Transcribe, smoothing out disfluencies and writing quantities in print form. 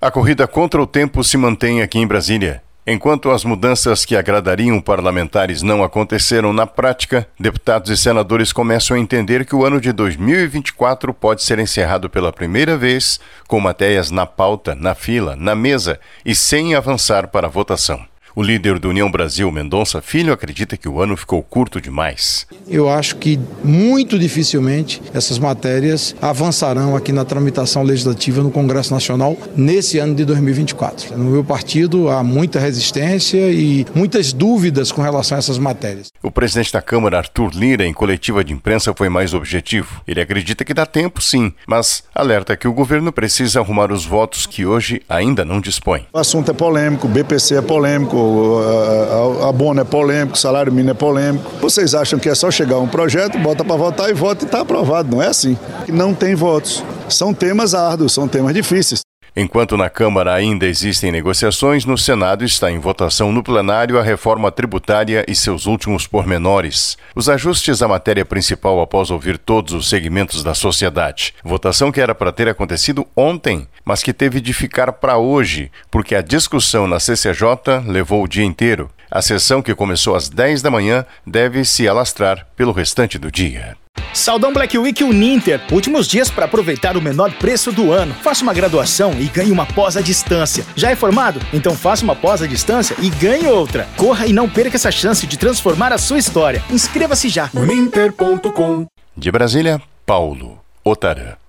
A corrida contra o tempo se mantém aqui em Brasília. Enquanto as mudanças que agradariam parlamentares não aconteceram na prática, deputados e senadores começam a entender que o ano de 2024 pode ser encerrado pela primeira vez com matérias na pauta, na fila, na mesa e sem avançar para a votação. O líder do União Brasil, Mendonça Filho, acredita que o ano ficou curto demais. Eu acho que muito dificilmente essas matérias avançarão aqui na tramitação legislativa no Congresso Nacional nesse ano de 2024. No meu partido há muita resistência e muitas dúvidas com relação a essas matérias. O presidente da Câmara, Arthur Lira, em coletiva de imprensa foi mais objetivo. Ele acredita que dá tempo sim, mas alerta que o governo precisa arrumar os votos que hoje ainda não dispõe. O assunto é polêmico, o BPC é polêmico, a abono é polêmico, o salário mínimo é polêmico. Vocês acham que é só chegar um projeto, bota para votar e vota e está aprovado. Não é assim. Não tem votos. São temas árduos, são temas difíceis. Enquanto na Câmara ainda existem negociações, no Senado está em votação no plenário a reforma tributária e seus últimos pormenores. Os ajustes à matéria principal após ouvir todos os segmentos da sociedade. Votação que era para ter acontecido ontem, mas que teve de ficar para hoje, porque a discussão na CCJ levou o dia inteiro. A sessão, que começou às 10 da manhã, deve se alastrar pelo restante do dia. Saldão Black Week Uninter. Últimos dias para aproveitar o menor preço do ano. Faça uma graduação e ganhe uma pós à distância. Já é formado? Então faça uma pós à distância e ganhe outra. Corra e não perca essa chance de transformar a sua história. Inscreva-se já. Uninter.com. De Brasília, Paulo Otarã.